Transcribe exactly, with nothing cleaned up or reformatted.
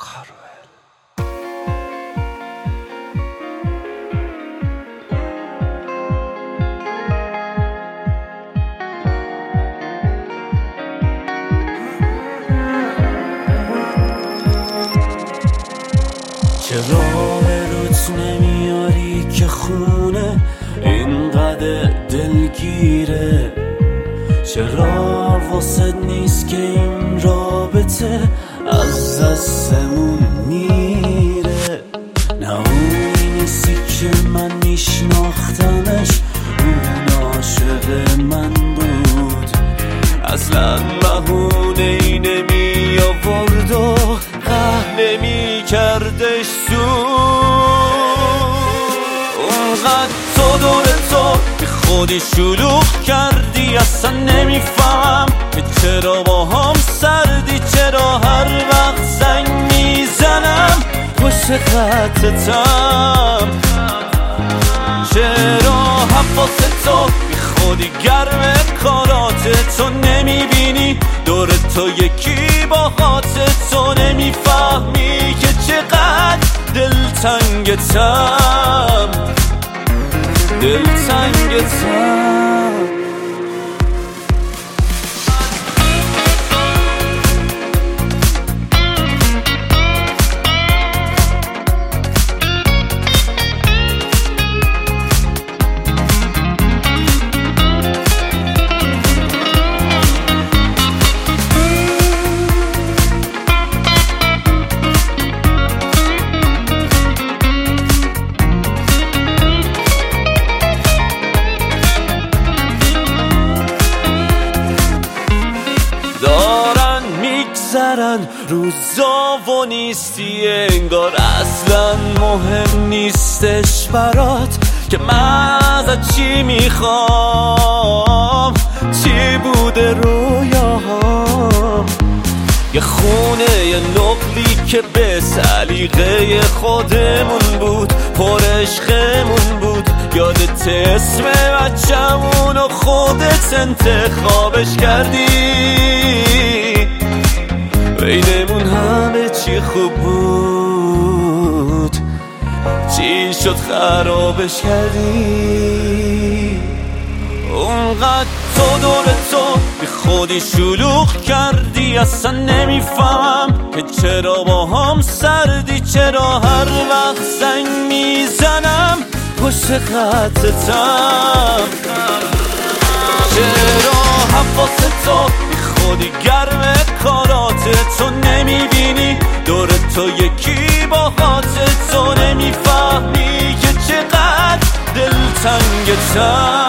کاروئل. چرا روت نمیاری که خونه اینقدر دلگیره؟ چرا واسه نیست که این رابطه از دستمون میره؟ نه اونی نیستی که من میشناختمش، اون عاشق من بود. اصلا بهونه ای نمی آورد و قهر نمی کردش سود. اونقدر تو دور تو که خودی شلوغ کردی، اصلا نمیفهم که چرا با هم سردی. چرا هر وقت زنگ میزنم پشت خطتم؟ چرا حواس تو بی خودی گرم کارات تو نمیبینی؟ دور تو یکی با خاطر تو نمیفهمی که چقدر دلتنگتم، دلتنگتم. دارن میگذرن روزا و نیستی، انگار اصلا مهم نیستش برات که من ازت چی میخوام، چی بوده رویاهام. یه خونه یه نقلی که به سلیقه خودمون بود، پر عشقمون بود. یادت اسم بچمون و خودت انتخابش کردی، بینمون همه چی خوب بود، چی شد خرابش کردی؟ اونقدر تو دور تو بی خودی شلوغ کردی، اصلا نمیفهم که چرا با هم سردی. چرا هر وقت زنگ میزنم پشت خطتم؟ چرا حواس تو بی خودی گرم کارات تو نمیبینی؟ دور تو یکی با خاطر تو نمیفهمی که چقدر دلتنگتم.